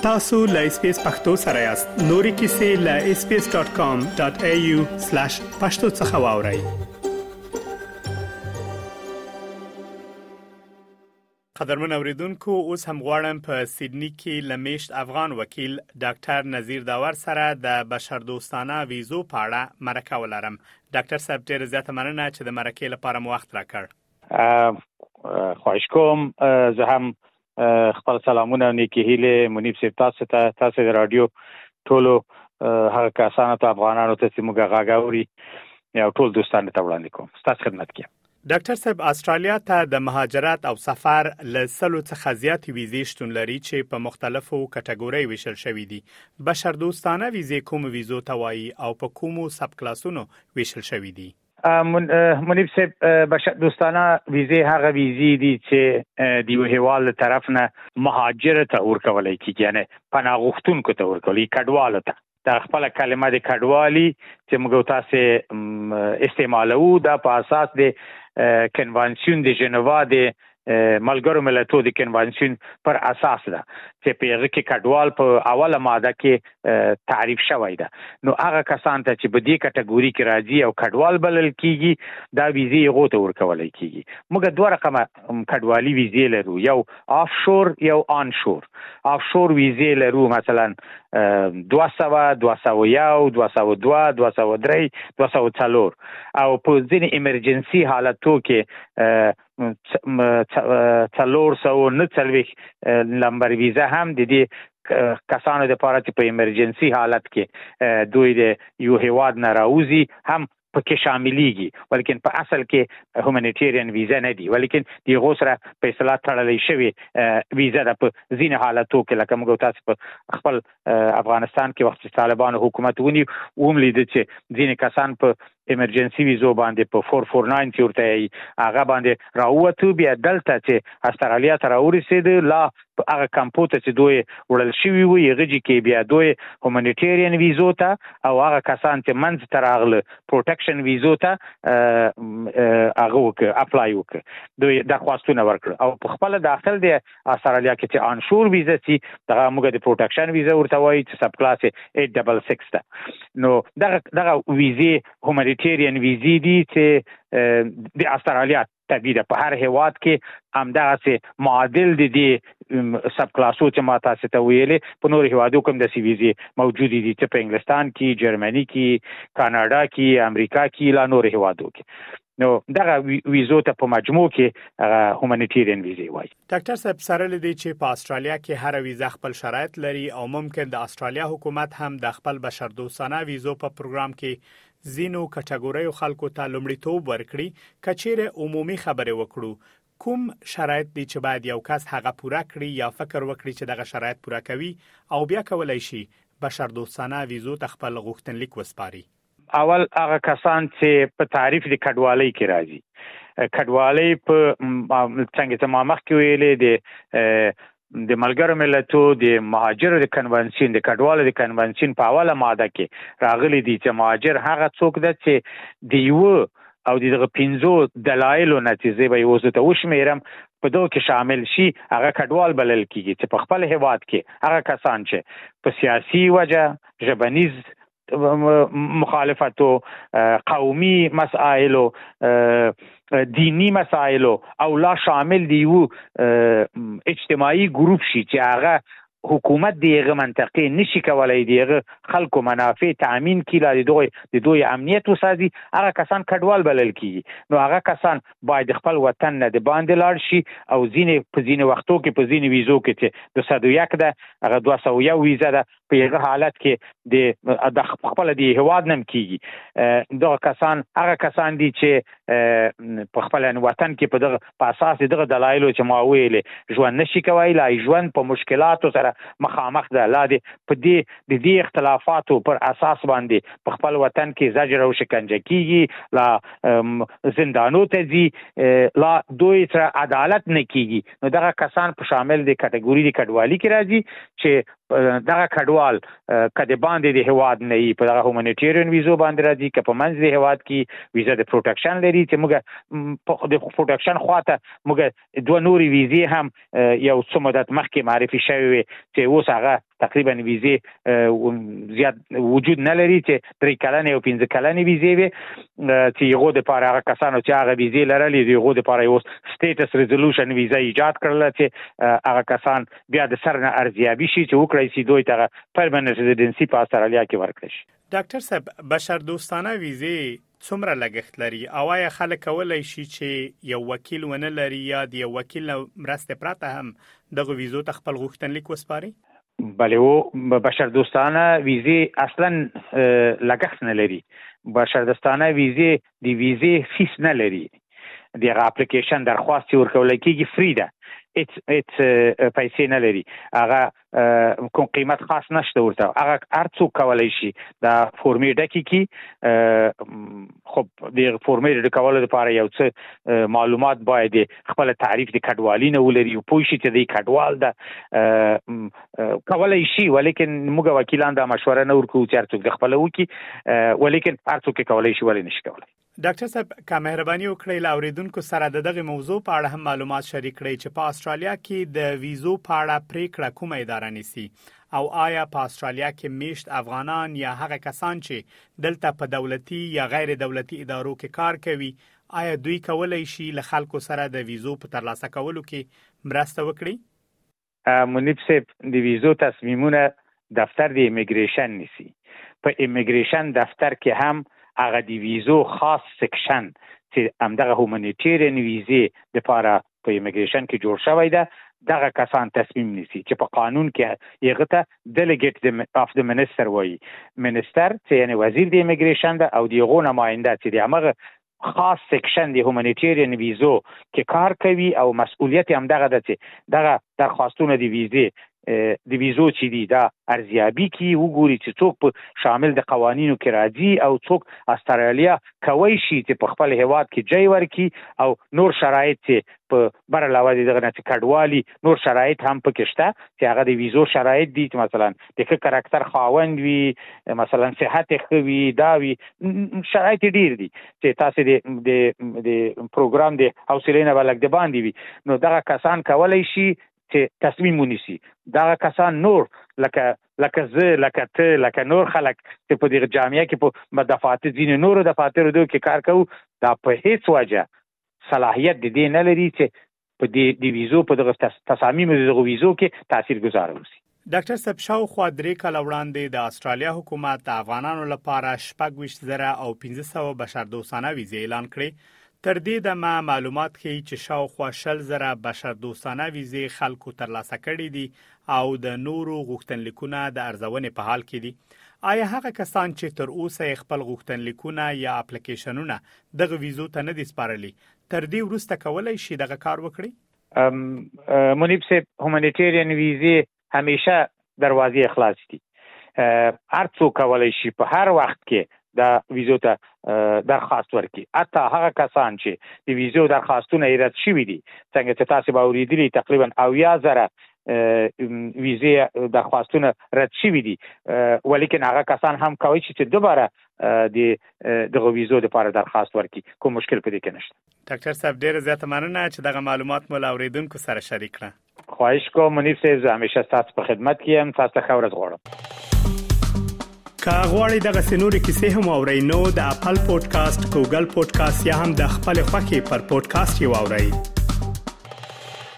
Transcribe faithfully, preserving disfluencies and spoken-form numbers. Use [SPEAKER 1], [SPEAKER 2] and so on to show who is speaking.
[SPEAKER 1] tasu.lspacepakhtosarayast nori kisi la اس پی اس ډاٹ کام ډاٹ ای یو سلیش پښتو څخه واورئ. قدرمن اوریدونکو، اوس هم غواړم په سیدنی کې لمیشت افغان وکیل ډاکټر نذیر داور سره د بشردوستانه ویزو په اړه مرکه ولرم. ډاکټر صاحب ډېر زیاته مننه چې د مرکې لپاره مو وخت راکړ.
[SPEAKER 2] خواهش کوم. زه هم خپل سلامونه نیکی هیله منیب صاحب تاسو ته تاسو د رادیو ټولو هغه کسانو ته افغانانو ته چې موږ غاګاوري یا ټول دوستانو ته وړاندې کوم. ستاسو خدمت کې
[SPEAKER 1] ډاکټر صاحب، استرالیا ته د مهاجرت او سفر له سلو څخه زیاتې ویزې شتون لري چې په مختلفو کټګورۍ ویشل شوې دي. بشردوستانه ویزې کوم ویزو ته وایي او په کومو سب کلاسونو ویشل شوې دي؟
[SPEAKER 2] منیب صاحب، بشردوستانه ویزې هغه ویزې دي چې د یو هیواد له طرف نه مهاجر ته ورکولای کیږي، یعنی پناه غوښتونکو ته ورکولای، کډوالو ته. دا خپل کلمه د کډوالي چې موږ تاسو استعمالو دا په اساس د کنوانسیون د ژنیوا د ملګرو ملتونو د کنوانسیون پر اساس ده چې په هغه کې کډوال په اوله ماده کې تعریف شوی ده. نو هغه کسان ته چې په دې کټګوري کې راځي او کډوال بلل کیږي، دا ویزې هغه ته ورکولای کیږي. موږ دوه رقمه کډوالي ویزې لرو، یو آف شور یو آن شور. آف شور ویزې لرو مثلا دوه سوه دوه سوه یو دوه سوه دوه دوه سوه درې دوه سوه څلور، او په ځینې ایمرجنسي حالتو کې څلور سوه نه څلوېښت نمبر ویزه هم د دې کسانو لپاره چې په ایمرجنسي حالت کې دوی د یو هیواد نه راوځي هم پکې شاملېږي، ولیکن په اصل کې هومانیټیرین ویزا نه دی، ولیکن د غوسره په اصطلاح تړلې شوی ویزا ده په ځینې حالتو کې. لکه موږ تاسو په خپل افغانستان کې وخت طالبانو حکومت ونی اوم لید چې ځینې کسان په ایمرجنسي ویزو باندې په چهارصد چورانزه کې ورته هغه باندې راووتو، بیا دلته چې استرالیا ته راورسېد لا هغه کمپوټر چې دوی وړل شوی وي هغه کې بیا دوی هومانیټیرین ویزو ته او هغه کسان چې منځ ته راغله پروټیکشن ویزو ته هغه وک اپلای وک دوی د خواستونه ورکړ. او په خپل داخل د استرالیا کې چې انشور ویزا سي دغه موږ د پروټیکشن ویزا ورته وایي چې سب کلاس اټ ډبل سکس ده. نو دغه دغه ویزې هومانیټیرین ویزې دي چې د استرالیا تبیده په هر هیواد کې همدغه معادل دي دي سب کلاسو چې ما تاسو ته ویلې په نور هیوادو کوم د سی ویزې موجود دي چې په انګلستان کې، جرمني کې، کاناډا کې، امریکا کې، لا نور هیوادو کې. نو دغه ویزو ته په مجموع کې هومانیټیرین ویزې وایي.
[SPEAKER 1] ډاکټر صاحب، سره لدی چې په استرالیا کې هر ویزه خپل شرایط لري او ممکن د استرالیا حکومت هم د خپل بشردوستانه ویزو په پروګرام کې زینو کټګوریو خلکو ته لومړیتوب ورکړي. کچېره عمومي خبره وکړو، کوم شرایط دي چې باید یو کس هغه پوره کړي یا فکر وکړي چې دغه شرایط پوره کوي او بیا کولای شي بشردوستانه ویزو ته خپل غوښتنلیک وسپاري؟
[SPEAKER 2] اول هغه کسان چې په تعریف د کډوالۍ کې راځي. کډوالۍ په څنګه چې ما مخکې ویلې د د ملګرو ملتونو د مهاجرو د کنونشن د کډوالو د کنونشن په اوله ماده کې راغلي دي چې مهاجر هغه څوک ده چې د یو او دغه پنځو دلایلو نتیجه به یو څه ته وشمیرم په دوه کې شامل شي، هغه کډوال بلل کیږي چې په خپل هیواد کې هغه کسان چې په سیاسي وجه، ژبنیز مخالفتو، قومي مسائلو، دینی مسائلو او لا شامل دیو اجتماعي ګروپ شي چې هغه حکومت دیغه منطقه نشي کولای دیغه خلکو منافع تامین کړي، د دوی د دوی امنیت وساتي، هغه کسان کډوال بلل کیږي. نو هغه کسان باید خپل وطن نه د باندې لاړ شي او ځینې په ځینې وختو کې په ځینې ویزو کې چې د دوه سوه یک ده هغه دوه سوه یو ویزه ده په هغه حالت کې د خپل دی هواد نم کیږي. دغه کسان هغه کسان دي چې په خپل وطن کې په دغه په اساس دغه دلایلو چې ما ویلې ژوند نشي کوي، لا ژوند په مشکلاتو سره مخامخ ده، لا دې په دې د دې اختلافاتو پر اساس باندې په خپل وطن کې زجر او شکنجه کیږي، لا زندانو ته ځي، لا دوی سره عدالت نه کیږي. نو دغه کسان په شامل د کټګوري د کډوالي کې راځي چې دغه کډوال کده باندې د هواد نه ای په دغه هومانیټیرین ویزو باندې راځي که په منځ د هواد کې ویزا د پروټیکشن لري چې موږ په د پروټیکشن خواته موږ دوه نوري ویزې هم یو څو مدت مخکې معرفي شوی چې اوس هغه تقریبا ویزه زیات وجود نه لري چې درې کلنې او پنځه کلنې ویزه وي چې یو د لپاره هغه کسانو چې هغه ویزه لرلې دی یو د لپاره یو سټیټس ریزولوشن ویزه ایجاد کړل چې هغه کسان بیا د سر نه ارزیابي شي چې وکړي چې دوی ته پرمننت ریزیدنسي په استرالیا کې ورکړي شي.
[SPEAKER 1] ډاکټر صاحب بشر دوستانه ویزه څومره لګښت لري او آیا خلک کولای شي چې یو وکیل ونه لري یا د یو وکیل مرسته پراته هم دغه ویزو ته خپل غوښتنلیک وسپاري؟
[SPEAKER 2] بله او بشر دوستانه ویزه اصلا لګښت نه لري. بشر دوستانه ویزه دی ویزه فیس نه لري. دغه اپلیکیشن درخواست ورکول کیږي فری ده. ات ات پیسې نه لري. هغه کوم قیمت خاص نشته ورته. هغه هر څوک کولای شي دا فورمې ډکې کی. خب د فورمې ډکولو لپاره یو څه معلومات باید خپل تعریف د کډوالۍ نه ولري او پوه شي چې د کډوال ده کولای شي ولیکن موږ وکیلان دا مشوره نه ورکو چې هر څوک د خپل وکي ولیکن هر څوک کولای شي ولې نشي کولای.
[SPEAKER 1] ډاکټر صاحب که مهرباني وکړئ له اوریدونکو سره د دغه موضوع په اړه هم معلومات شریک کړئ چې په استرالیا کې د ویزو په اړه پریکړه کومه اداره نیسي او آیا په استرالیا کې میشت افغانان یا هغه کسان چې دلته په دولتي یا غیر دولتي ادارو کې کار کوي آیا دوی کولای شي له خلکو سره د ویزو په ترلاسه کولو کې مرسته وکړي؟
[SPEAKER 2] منیب صاحب د ویزو تصمیمونه دفتر د ایمیګریشن نیسي. په ایمیګریشن دفتر کې هم هغه د ویزو خاص سیکشن چې همدغه هومانیټیرین ویزه لپاره په ایمیګریشن کې جوړ شوی ده دغه کسان تصمیم نیسي چې په قانون کې یغه ته ډیلیګیټ اف د منسټر وایي. منسټر چې یعنی وزیر د ایمیګریشن ده او دیغه نماینده چې دغه خاص سیکشن د هومانیټیرین ویزو کې کار کوي او مسؤلیت هم دغه ده چې دغه درخواستونه د ویزه د ویزو چې دی دا ارزیابي کی وګوري چې څوک په شامل د قوانینو کې راځي او څوک استرالیا کوي شي چې په خپل هیواد کې ځای ورکي او نور شرایط چې په بر علاوه دغه نه کډوالي نور شرایط هم پکې شته چې هغه د ویزو شرایط دي چې مثلا د ښه کاراکتر خاوند وي مثلا صحت ښه وي دا وي شرایط ډیر دي چې تاسو د د د پروګرام د حوصله نه بلګ د باندې وي نو دغه کسان کولای شي چې تصمیم ونیسي. دا کسان نور لکه لکه زه لکه ته لکه نور خلک چې په دغه جامعه کې په دفاتر ځینې نور دفاتر دوی کې کار کوي دا په هیڅ وجه صلاحیت د دې نه لري چې په دې د ویزو په دغه تصامیم د ویزو کې تاثیرګذار وي.
[SPEAKER 1] ډاکټر صاحب شاوخوا درې کاله وړاندې د استرالیا حکومت د افغانانو لپاره شپږ ویشت زره او پنځه سوه بشردوستانه ویزې اعلان کړې. تر دې دمه معلومات ښیي چې شاوخوا شل زره بشردوستانه ویزې خلکو ترلاسه کړي دي او د نورو غوښتنلیکونه د ارزونې په حال کې دي. آیا هغه کسان چې تر اوسه خپل غوښتنلیکونه یا اپلیکیشنونه دغه ویزو ته نه دي سپارلي تر دې وروسته کولای شي دغه کار وکړي؟
[SPEAKER 2] منیب صاحب هومانیټیرین ویزې همیشه دروازې خلاص دي. هر څوک کولای شي په هر وخت کې دا ویزو ته درخواست ورکړي. حتی هغه کسان چې د ویزو درخواستونه یې رد شوي دي څنګه چې تاسو به اوریدلي تقریبا اویا زره ویزې درخواستونه رد شوي دي ولیکن هغه کسان هم کوي چې دوباره د دغه ویزو لپاره درخواست ورکړي. کوم مشکل پدې کې نشته.
[SPEAKER 1] ډاکټر صاحب ډیره زیاته مننه چې دغه معلومات مو اوریدونکو سره شریک کړه.
[SPEAKER 2] خواهش کوم منیب صاحب زه همیشه تاسو په خدمت کې یم. تاسو ته ښه ورځ غواړم.
[SPEAKER 1] که غواړئ دغه سنوري کیسې هم اورئ نو د خپل پودکاسټ ګوګل پودکاسټ یا هم د خپل خوښي پر پودکاسټ یو اورئ.